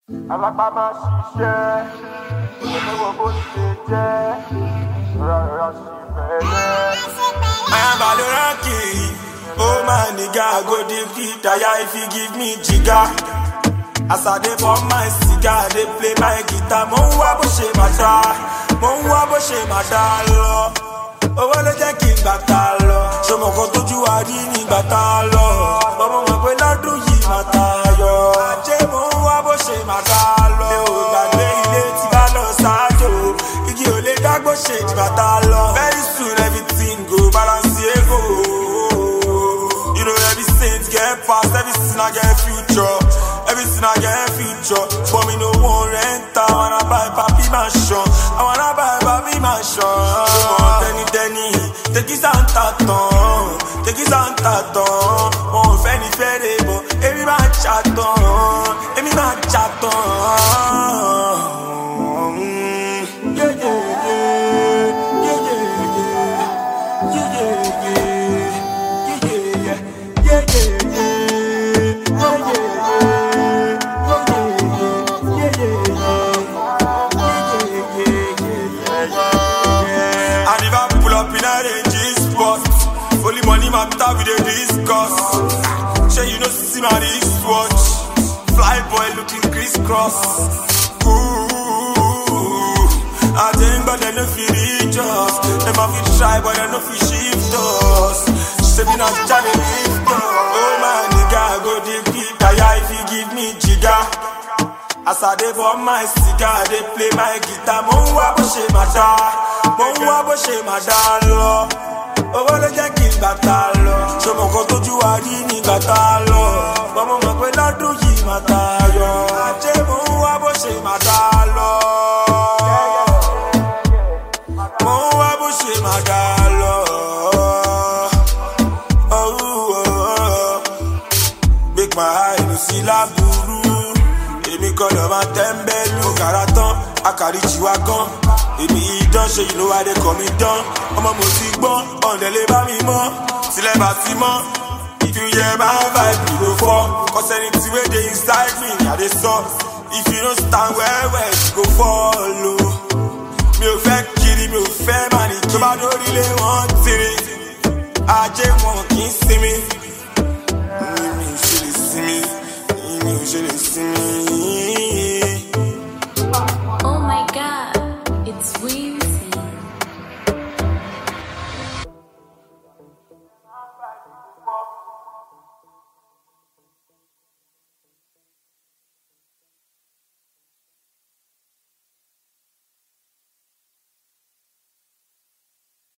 Alápá máa ṣiṣẹ́, ìgbẹ́wọ̀ bó ṣe jẹ́, rárá sí bẹ̀rẹ̀. I am Baloranki, oh my nigga, I go deep deep, tire if you give me jigga. As I dey pour my cigar, dey play my guitar, mo ń wá bó ṣe máa dá, mo ń wá bó ṣe máa dá lọ. Owó ló jẹ́ kí n gbàtà lọ, ṣọmọ kan tójú wa rí ní gbàtà lọ. Ọmọ mọ̀ pé lọ́dún yìí máa tayọ. Ajé mo ń wá bó ṣe máa dá lọ. Mi ò gbàgbé ilé tí bá lọ ṣáájò, igi ò lè dágbó ṣe ìbàtà lọ. Very soon everything go balance ego. You know every saint get past, every sinner get future. Every sinner get future. For me no one rent, I wanna buy papi mansion. I wanna buy papi mansion. Tẹ́ni, take his hand taton, take his hand taton. Wọ́n fẹ́ ni fẹ́rẹ̀ bọ̀, èmi máa chatton, èmi máa chatton. Yeah, yeah, yeah, yeah, yeah, yeah, yeah, yeah, yeah, yeah, yeah. And if I pull up in a range spot, only money matter we dey discuss. Sure you know see my wristwatch, fly boy looking crisscross. I think but they no fit reach us. Them a fit try but they no fit shift us. She say me not Johnny lift us. Oh my nigga, I go deep deep, tire if you give me jigga. As I dey pour my cigar, dey play my guitar. Mo ń wá bó ṣe máa dá, mo ń wá bó ṣe máa dá lọ. Owó ló jẹ́ kí n gbàtà lọ, ṣọmọ kan tójú wa rí ní gbàtà lọ. Ọmọ mọ̀ pé lọ́dún yìí máa tayọ. Ajé mo ń wá bó ṣe máa dá lọ. Mo ń wá bó ṣe máa dá lọ. Make my eye no see láburú. Èmi kọ́ lọ máa tẹ́ńbẹ́lú. Òkàrà tán, àkàrí jìwà gan. Èmi idán ṣe you know why they call me dán. Ọmọ mo ti gbọ́n, ọ̀ndẹ̀ lè bá mi mọ́. Sílẹ̀ bá ti mọ́. If you hear my vibe, you go fall. Cause anything wey dey inside me, I dey suck. If you don't stand well, you go follow. Mi ò fẹ́ kiri, mi ò fẹ́ mani. Tó bá dórí lé wọ́n tiri. Ajé wọn kì í sinmi. Mi ò ṣe lè sinmi. Mi ò ṣe lè sinmi.